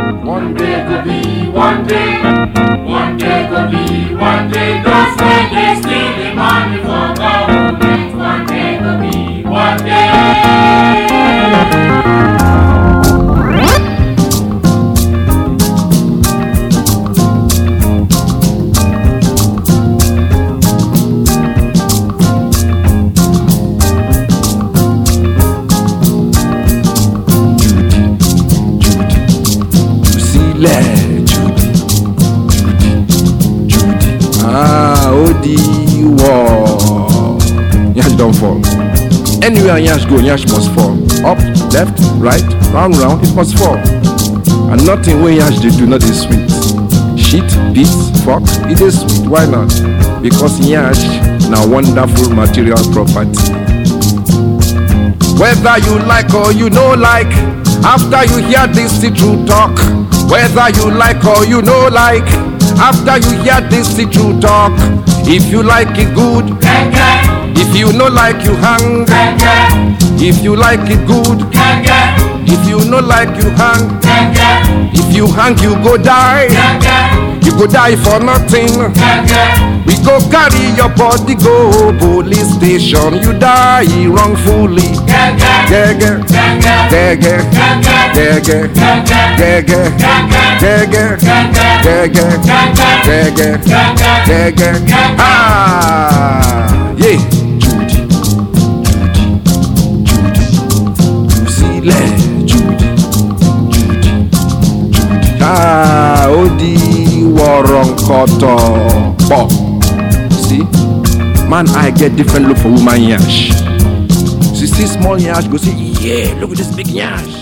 One day go be one day. One day go be one day. Those when they steal the money for government. One day go be one day. Judy, war. Nyash don't fall. Anywhere Nyash go, Nyash must fall. Up, left, right, round, it must fall. And nothing where Nyash they do not is sweet. Shit, beats, fuck, it is sweet. Why not? Because Nyash now wonderful material property. Whether you like or you no like, after you hear this the true talk. Whether you like or you no like, after you hear this the true talk. If you like it good, if you no like you hang. If you like it good, if you no like you hang. If you hang you go die. You go die for nothing. We go carry your body go police station. You die wrongfully. Ah, yeah. Judy, Judy. Ah, Odi Waronkoto. See, man, I get different look for woman yash. See small yash, go say, yeah, look at this big yash.